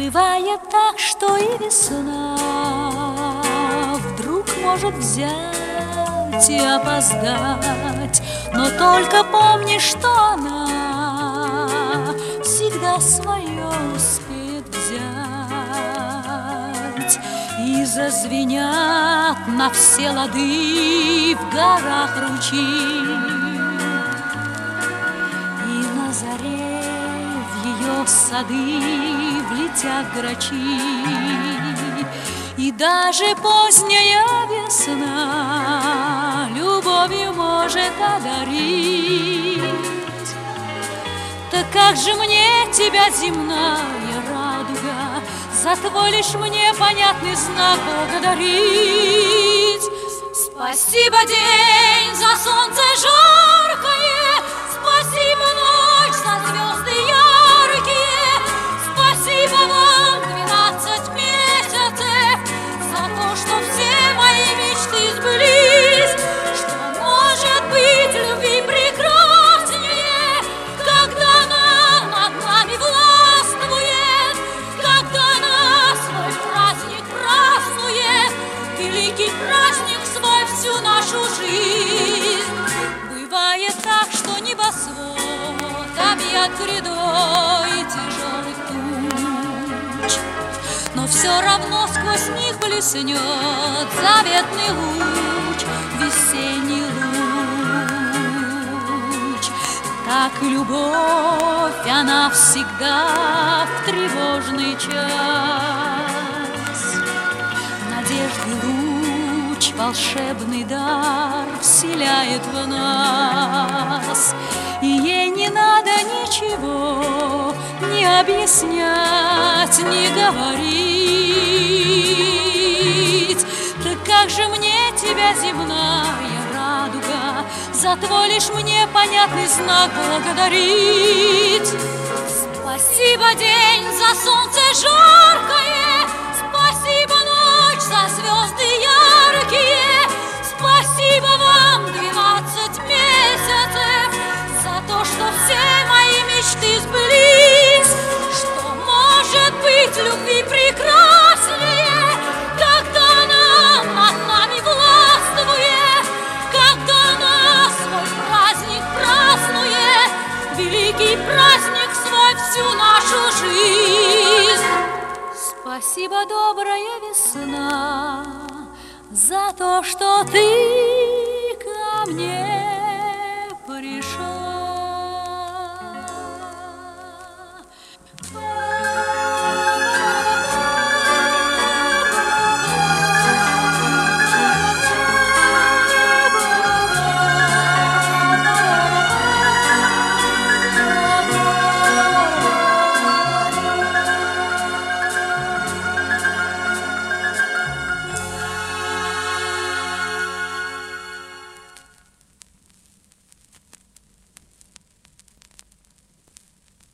Бывает так, что и весна вдруг может взять и опоздать, но только помни, что она всегда свое успеет взять. И зазвенят на все лады в горах ручьи, и на заре в ее сады влетят грачи, и даже поздняя весна любовью может одарить. Так как же мне тебя, земная радуга, за твой лишь мне понятный знак благодарить? Спасибо, день, за солнце жаркое, спасибо, ночь, за звезды яркие, спасибо вам, 12 месяцев, за то, что все мои мечты сбылись. Что может быть любви прекраснее, когда она над нами властвует, когда она свой праздник празднует, великий праздник свой всю нашу жизнь. Бывает так, что небосвод объят грядой тяжелых туч, но все равно сквозь них блеснет заветный луч, весенний луч. Так и любовь, она всегда в тревожный час надежды луч, волшебный дар вселяет в нас, и ей не надо ничего не объяснять, не говорить. Так как же мне тебя, земная радуга, за твой лишь мне понятный знак благодарить? Спасибо, день, за солнце жаркое, спасибо, ночь, за звезды яркие, спасибо вам, 12 месяцев, за то, что все мои мечты сбылись. Что может быть любви прекраснее, когда она над нами властвует, когда она свой праздник празднует, великий праздник свой всю нашу жизнь. Спасибо, добрая весна, за то, что ты